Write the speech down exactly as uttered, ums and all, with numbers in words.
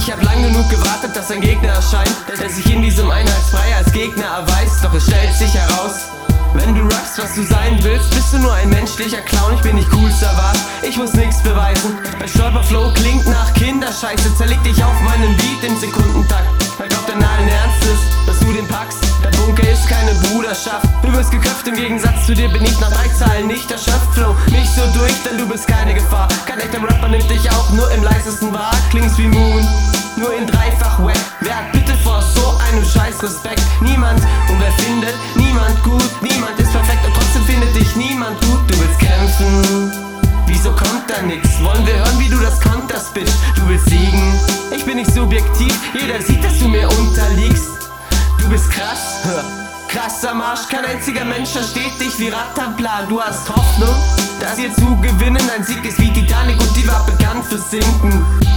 Ich hab lang genug gewartet, dass ein Gegner erscheint, der sich in diesem Einheitsbrei als Gegner erweist. Doch es stellt sich heraus, wenn du rappst, was du sein willst, bist du nur ein menschlicher Clown. Ich bin nicht cool, Savat, ich muss nix beweisen. Mein Stolperflow klingt nach Kinderscheiße, zerleg dich auf meinen Beat im Sekundentakt. Weil glaubt dein allen Ernstes, dass du den packst. Der Bunker ist keine Bruderschaft, du wirst geköpft, im Gegensatz zu dir bin ich nach drei Zeilen nicht erschöpft. Flow nicht so durch, denn du bist keine Gefahr. Kein echter Rapper nimmt dich auch nur im leisesten wahr. Klingst wie Moon, nur in dreifach wack. Wer hat bitte vor so einem Scheiß Respekt? Niemand, und wer findet niemand gut? Niemand ist perfekt und trotzdem findet dich niemand gut. Du willst kämpfen, wieso kommt da nix? Wollen wir hören, wie du das konterst, Bitch? Du willst siegen, ich bin nicht subjektiv. Jeder sieht, dass du mir unterliegst. Du bist krass, krass am Arsch. Kein einziger Mensch versteht dich wie Rattenplan. Du hast Hoffnung, dass ihr zu gewinnen ein Sieg ist wie Titanic und die war bekannt fürs Sinken.